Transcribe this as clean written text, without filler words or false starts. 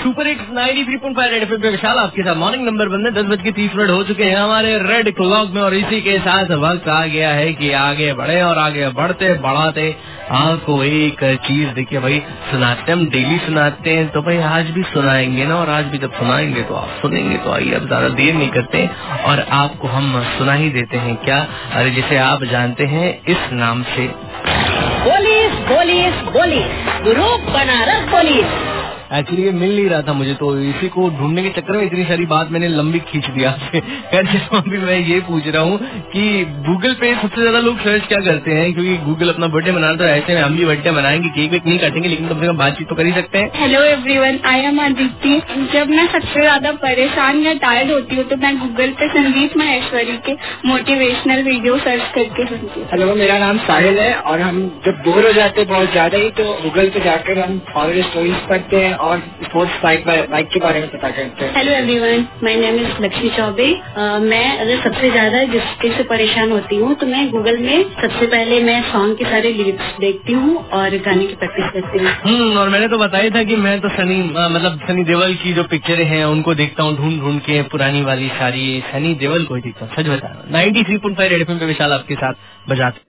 Super hits 93.5 red FM पे विशाल आपके साथ मॉर्निंग नंबर 10:30 हो चुके हैं हमारे रेड क्लॉक में। और इसी के साथ वक्त आ गया है कि आगे बढ़े और आगे बढ़ते बढ़ाते आपको एक चीज देखिए भाई, सुनाते हम डेली सुनाते हैं तो भाई आज भी सुनाएंगे ना। और आज भी जब सुनाएंगे तो आप सुनेंगे। तो आइए अब ज्यादा देर नहीं करते और आपको हम सुना ही देते हैं क्या, अरे जिसे आप जानते हैं इस नाम से police police police group Banaras police. Actually ये मिल नहीं रहा था मुझे, तो इसी को ढूंढने के चक्कर में इतनी सारी बात मैंने लंबी खींच दिया। अभी मैं ये पूछ रहा हूँ कि गूगल पे सबसे ज्यादा लोग सर्च क्या करते हैं, क्योंकि गूगल अपना बर्थडे मना रहा, तो ऐसे में हम भी बर्थडे मनाएंगे, केक वेक नहीं काटेंगे, लेकिन कम से कम बातचीत तो कर ही सकते हैं। Hello everyone, I am Aditi. जब मैं सबसे ज्यादा परेशान या टायर्ड होती हूँ तो मैं गूगल पे संदीप महेश्वरी के मोटिवेशनल वीडियो सर्च करके सुनती हूँ। हेलो, मेरा नाम साहिल है और हम जब बोर हो जाते हैं बहुत ज्यादा ही तो गूगल पे जाकर हम हॉरर स्टोरीज पढ़ते हैं और स्पोर्ट्स बाइक के बारे में पता करते हैं। Hello everyone, my name is Lakshmi Choubey. मैं अगर सबसे ज्यादा जिसके से परेशान होती हूँ तो मैं गूगल में सबसे पहले मैं सॉन्ग के सारे लिरिक्स देखती हूँ और गाने की प्रैक्टिस करती हूँ। और मैंने तो बताया था कि मैं तो सनी देओल की जो पिक्चरें हैं उनको देखता हूँ ढूंढ ढूंढ के, पुरानी वाली सारी सनी देओल को ही देखता हूँ। सच बता 93.5 रेड एफएम पे विशाल आपके साथ बजाते